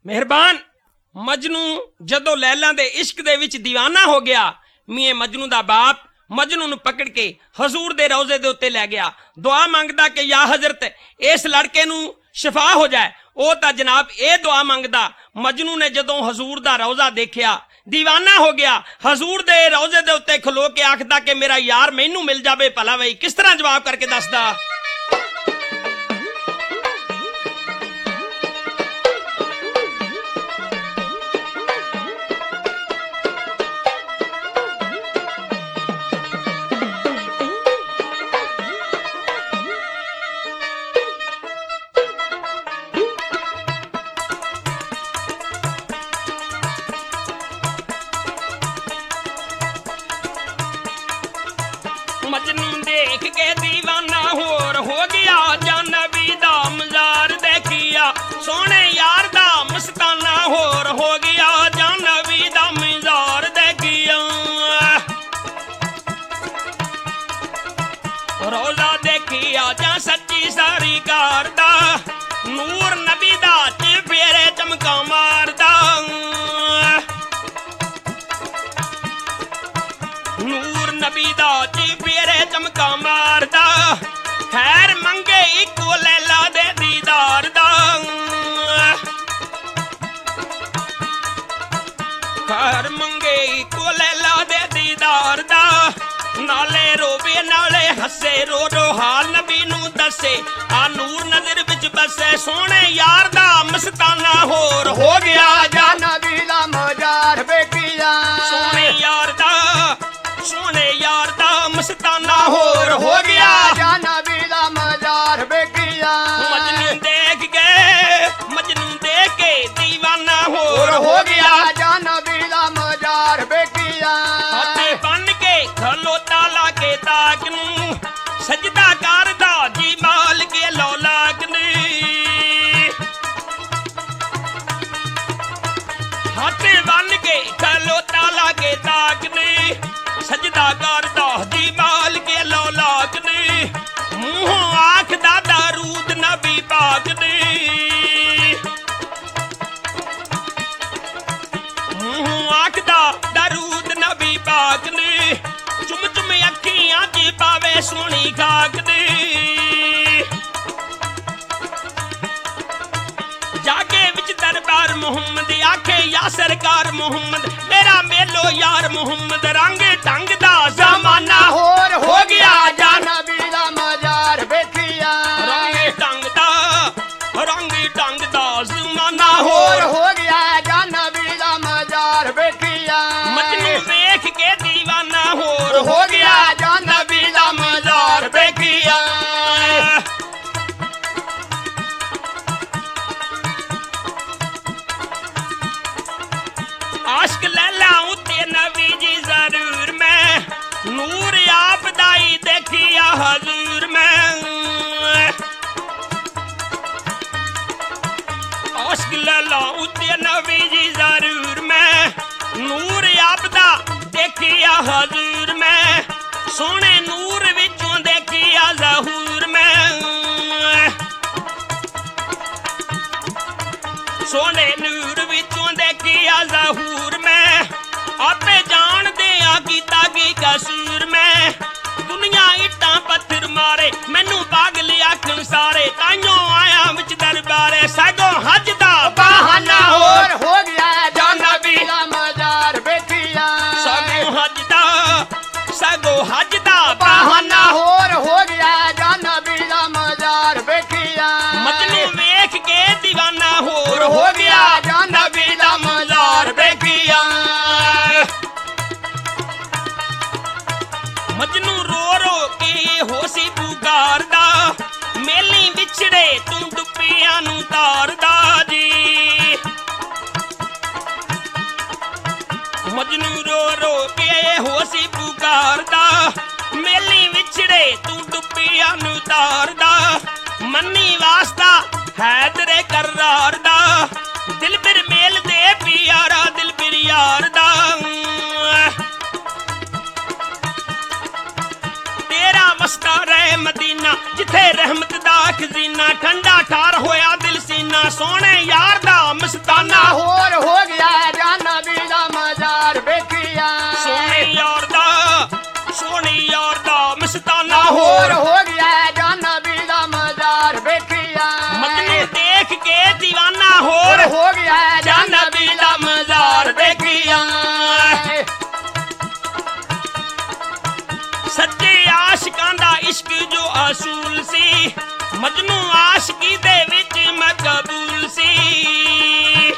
ਮਿਹਰਬਾਨ ਮਜਨੂ ਜਦੋਂ ਲੈਲਾ ਦੇ ਇਸ਼ਕ ਦੇ ਵਿੱਚ دیਵਾਨਾ ਹੋ ਗਿਆ, ਮੀਏ ਮਜਨੂ ਦਾ ਬਾਪ ਮਜਨੂ ਨੂੰ ਪਕੜ ਕੇ ਹਜ਼ੂਰ ਦੇ ਰੌਜ਼ੇ ਦੇ ਉੱਤੇ ਲੈ ਗਿਆ। ਦੁਆ ਮੰਗਦਾ ਕਿ ਯਾ ਹਜ਼ਰਤ ਇਸ ਲੜਕੇ ਨੂੰ ਸ਼ਿਫਾ ਹੋ ਜਾਏ। ਉਹ ਤਾਂ ਜਨਾਬ ਇਹ ਦੁਆ ਮੰਗਦਾ। ਮਜਨੂ ਨੇ ਜਦੋਂ ਹਜ਼ੂਰ ਦਾ ਰੌਜ਼ਾ ਦੇਖਿਆ دیਵਾਨਾ ਹੋ ਗਿਆ। ਹਜ਼ੂਰ ਦੇ ਰੌਜ਼ੇ ਦੇ ਉੱਤੇ ਖਲੋ ਕੇ ਆਖਦਾ ਕਿ ਮੇਰਾ ਯਾਰ ਮੈਨੂੰ ਮਿਲ ਜਾਵੇ ਭਲਾ ਬਈ। ਕਿਸ ਤਰ੍ਹਾਂ ਜਵਾਬ ਕਰਕੇ ਦੱਸਦਾ? ਮਜਨੂ ਦੇਖ ਕੇ دیਵਾਨਾ ਹੋਰ ਹੋ ਗਿਆ, ਜਾਂ ਨਬੀ ਦਾ ਮਜ਼ਾਰ ਦੇਖਿਆ ਸੋਹਣੇ ਯਾਰ ਦਾ ਮਸਤਾਨਾ ਹੋਰ ਹੋ ਗਿਆ, ਜਾਂ ਨਬੀ ਦਾ ਮਜ਼ਾਰ ਦੇਖਿਆ। ਰੌਜ਼ਾ ਦੇਖਿਆ ਜਾਂ ਸੱਚੀ ਸਾਰੀ ਕਾਰ ਦਾ, ਨੂਰ ਨਬੀ ਦਾ ਚਿਹਰੇ ਚਮਕਾ ਮਾਰਦਾ। ਨੂਰ ਨਬੀ ਦਾ ਚਿਹਰੇ ਚਮਕਾ ਮਾਰਦਾ, ਖੈਰ ਮੰਗੇ ਇੱਕੋ ਲੈਲਾ ਦੇ ਦੀਦਾਰ ਦਾ। ਖੈਰ ਮੰਗੇ ਇੱਕੋ ਲੈਲਾ ਦੇ ਦੀਦਾਰ ਦਾ, ਨਾਲੇ ਰੋਵੇ ਨਾਲੇ ਹੱਸੇ, ਰੋ ਰੋ ਹਾਲ ਨਬੀ ਨੂੰ ਦੱਸੇ। ਆ ਨੂਰ ਨਜ਼ਰ ਵਿੱਚ ਬਸੇ, ਸੋਹਣੇ ਯਾਰ ਦਾ ਮਸਤਾਨਾ ਹੋਰ ਹੋ ਗਿਆ, ਜਾਂ ਨਬੀ ਦਾ ਮਜ਼ਾਰ ਵੇਖਿਆ। ਸੋਹਣੇ ਯਾਰ ਦਾ ਮਸਤਾਨਾ ਹੋਰ ਹੋ ਗਿਆ, ਜਾਂ ਨਬੀ ਦਾ ਮਜ਼ਾਰ ਵੇਖਿਆ। ਮਜਨੂ ਦੇਖ ਕੇ دیਵਾਨਾ ਹੋਰ ਹੋ ਗਿਆ, ਜਾਂ ਨਬੀ ਦਾ ਮਜ਼ਾਰ ਵੇਖਿਆ। ਹੱਥ ਬੰਨ ਕੇ ਖਲੋਤਾ ਲਾ ਕੇ ਤਾਕ ਨੂੰ, ਸਜਦਾ ਕਰਦਾ ਜੀ ਮਾਲ ਕੇ ਲੌਲਾਕ ਨੇ। ਹੱਥ ਬੰਨ ਕੇ ਖਲੋਤਾ ਲਾ ਕੇ ਤਾਕ ਨੇ, ਸਜਦਾ ਕਰਦਾ ਜੀ ਮਾਲ ਕੇ ਲੌਲਾਕ ਨੇ। ਮੂੰਹੋਂ ਆਖਦਾ ਦਰੂਦ ਨਬੀ ਪਾਕ ਨੇ, ਮੂੰਹੋਂ ਆਖਦਾ ਦਰੂਦ ਨਬੀ ਪਾਕ ਨੇ। ਚੁੰਮ ਚੁੰਮ ਅੱਖੀਆਂ 'ਚ ਪਾਵੇ ਸੋਹਣੀ ਖਾਕ ਨੇ। ਜਾਗੇ ਵਿੱਚ ਦਰਬਾਰ ਮੁਹੰਮਦ, ਆਖੇ ਯਾ ਸਰਕਾਰ ਮੁਹੰਮਦ, ਮੇਰਾ ਮੇਲੋ ਯਾਰ ਮੁਹੰਮਦ। ਰੰਗ ਢੰਗ ਦਾ ਜ਼ਮਾਨਾ ਹੋਰ ਹੋ ਗਿਆ, ਜਾਂ ਨਬੀ ਦਾ ਮਜ਼ਾਰ ਵੇਖਿਆ। ਰੰਗ ਢੰਗ ਦਾ ਜ਼ਮਾਨਾ ਹੋਰ ਹੋ ਗਿਆ, ਜਾਂ ਨਬੀ ਦਾ ਮਜ਼ਾਰ ਵੇਖਿਆ। ਮਜਨੂ ਵੇਖ ਕੇ دیਵਾਨਾ ਹੋਰ ਹੋ ਗਿਆ, ਜਾਂ ਨਬੀ ਦਾ ਮਜ਼ਾਰ ਵੇਖਿਆ। ਆਸ਼ਕ ਲੈਲਾ ਉੱਤੇ ਨਬੀ ਜੀ ਜ਼ਰੂਰ ਮੈਂ, ਨੂਰ ਆਪ ਦਾ ਹੀ ਦੇਖਿਆ ਹਜ਼ੂਰ ਮੈਂ। ਆਸ਼ਕ ਲੈਲਾ ਉੱਤੇ ਨਬੀ ਜੀ ਜ਼ਰੂਰ ਮੈਂ, ਨੂਰ ਆਪ ਦਾ ਦੇਖਿਆ ਹਜ਼ੂਰ ਮੈਂ। ਸੋਹਣੇ ਨੂਰ ਵਿੱਚੋਂ ਦੇਖਿਆ ਜ਼ਹੂਰ ਮੈਂ, ਸੋਹਣੇ ਨੂਰ ਵਿੱਚੋਂ ਦੇਖਿਆ ਜ਼ਹੂਰ ਮੈਂ। ਆਪੇ ਜਾਣਦੇ ਆ ਕੀਤਾ ਕੀ ਕਸੂਰ ਮੈਂ। ਦੁਨੀਆ ਇੱਟਾਂ ਪੱਥਰ ਮਾਰੇ, ਮੈਨੂੰ ਪਾਗਲ ਆਖਣ ਸਾਰੇ, ਤਾਈਓ ਆਇਆ ਵਿੱਚ ਦਰਬਾਰੇ। ਸਗੋਂ ਹੱਜ ਦਾ ਬਹਾਨਾ ਹੋਰ ਹੋ ਗਿਆ, ਜਾਂ ਨਬੀ ਦਾ ਮਜ਼ਾਰ ਵੇਖਿਆ। ਸਗੋਂ ਹੱਜ ਦਾ ਬਹਾਨਾ ਹੋਰ ਹੋ ਗਿਆ, ਜਾਂ ਨਬੀ ਦਾ ਮਜ਼ਾਰ ਵੇਖਿਆ। ਮਜਨੂ ਵੇਖ ਕੇ دیਵਾਨਾ ਹੋਰ ਹੋ ਗਿਆ, ਜਾਂ ਨਬੀ ਦਾ ਮਜ਼ਾਰ ਵੇਖਿਆ। ਮਜਨੂ ਰੋ ਰੋ ਕੇ ਹੋਸੀ ਪੁਕਾਰਦਾ, ਮੇਲੀ ਵਿਛੜੇ ਤੂੰ ਡੁੱਬਿਆਂ ਨੂੰ ਤਾਰਦਾ ਜੀ। ਮਜਨੂ ਰੋ ਰੋ ਕੇ ਹੋਸੀ ਪੁਕਾਰਦਾ, ਮੇਲੀ ਵਿਛੜੇ ਤੂੰ ਡੁੱਬਿਆਂ ਨੂੰ ਤਾਰਦਾ। ਮੰਨੀ ਵਾਸਤਾ ਹੈਦਰੇ ਕਰਾਰ ਦਾ, ਦਿਲ ਬਿਰ ਮੇਲ ਦੇ ਪਿਆਰਾ ਦਿਲ ਬਿਰ ਯਾਰ ਦਾ। ਤੇਰਾ ਵਸਦਾ ਰਹਿ ਮਦੀਨਾ, ਜਿੱਥੇ ਰਹਿਮਤ ਦਾ ਖਜ਼ੀਨਾ। ਠੰਡਾ ਠਾਰ ਹੋਇਆ ਦਿਲ ਸੀਨਾ, ਸੋਹਣੇ ਯਾਰ ਦਾ ਮਸਤਾਨਾ ਲਾਹੌਰ ਹੋ ਗਿਆ ਜਾਨਵੀ ਦਾ ਮਜ਼ਾਰ ਵੇਖਿਆ ਸੋਹਣੀ ਯਾਰ ਦਾ ਮਸਤਾਨਾ ਲਾਹੌਰ ਹੋ ਗਿਆ ਜਾਨਵੀ ਦਾ ਮਜ਼ਾਰ ਵੇਖਿਆ ਮਜਨੂੰ ਦੇਖ ਕੇ دیਵਾਨਾ ਹੋਰ ਹੋ ਗਿਆ ਜਾਨਵੀ ਦਾ ਮਜ਼ਾਰ ਵੇਖਿਆ ਸੱਚੇ ਆਸ਼ਿਕਾਂ ਦਾ ਇਸ਼ਕ ਜੋ ਅਸੂਲ ਸੀ ਮਜਨੂੰ ਆਸ਼ਕੀ ਦੇ ਵਿੱਚ ਮਕਬੂਲ ਸੀ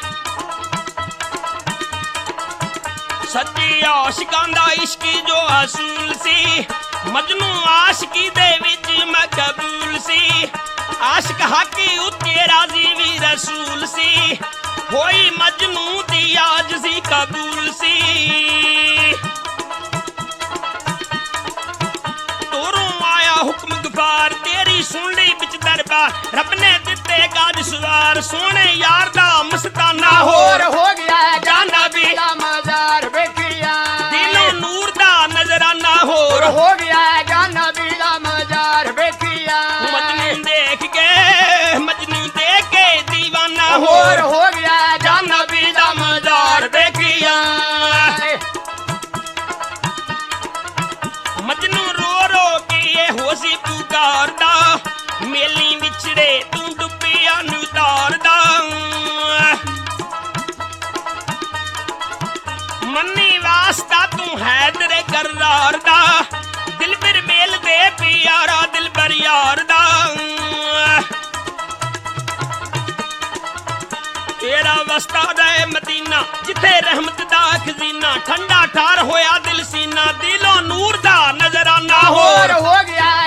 ਸੱਚੇ ਆਸ਼ਿਕਾਂ ਦਾ ਇਸ਼ਕ ਜੋ ਅਸੂਲ ਸੀ ਮਜਨੂੰ ਆਸ਼ਕੀ ਦੇ ਵਿੱਚ ਮਕਬੂਲ ਸੀ ਆਸ਼ਕ ਹੱਕੀ ਉੱਤੇ ਰਾਜ਼ੀ ਵੀ ਰਸੂਲ ਸੀ ਹੋਈ ਮਜਨੂੰ ਦੀ ਆਜਜ਼ੀ ਕਬੂਲ ਸੀ ਹੁਕਮ ਗਫਾਰ ਤੇਰੀ ਸੁਣ ਲਈ ਵਿੱਚ ਦਰਬਾਰ ਰੱਬ ਨੇ ਦਿੱਤੇ ਕਾਜ ਸਵਾਰ ਸੋਹਣੇ ਯਾਰ ਦਾ ਮਸਤਾਨਾ ਹੋਰ ਹੋ ਗਿਆ ਜਾਨਵੀ ਦਾ ਮਜ਼ਾਰ ਵੇਖਿਆ ਦਿਲੋਂ ਨੂਰ ਦਾ ਨਜ਼ਰਾਨਾ ਹੋਰ ਹੋ ਗਿਆ ਜਾਨਵੀ ਦਾ ਮਜ਼ਾਰ ਵੇਖਿਆ ਮਜਨੂੰ ਦੇਖ ਕੇ دیਵਾਨਾ ਹੋਰ ਹੋ ਗਿਆ ਜਾਨਵੀ ਦਾ ਮਜ਼ਾਰ ਵੇਖਿਆ ਮਜਨੂੰ ਰੋ ਕੇ ਇਹੋ ਸੀ ਪੁਕਾਰਦਾ ਮੇਲੀ ਵਿਛੜੇ ਤੂੰ ਡੁੱਬਿਆ ਨੂੰ ਤਾਰਦਾ ਮੰਨੀ ਵਾਸਤਾ ਤੂੰ ਹੈਦਰ ਕਰਰਾਰ ਦਾ ਦਿਲਬਰ ਮੇਲ ਦੇ ਪਿਆਰਾ ਦਿਲਬਰ ਯਾਰ ਦਾ ਤੇਰਾ ਵਸਤਾ ਦਾ ਮਦੀਨਾ ਜਿੱਥੇ ਰਹਿਮਤ ਦਾ ਖਜ਼ੀਨਾ ਠੰਡਾ ਠਾਰ ਹੋਇਆ ਦਿਲ ਸੀਨਾ ਦਿਲੋਂ ਨੂਰ ਦਾ ਨਜ਼ਰਾਨਾ ਹੋਰ ਹੋ ਗਿਆ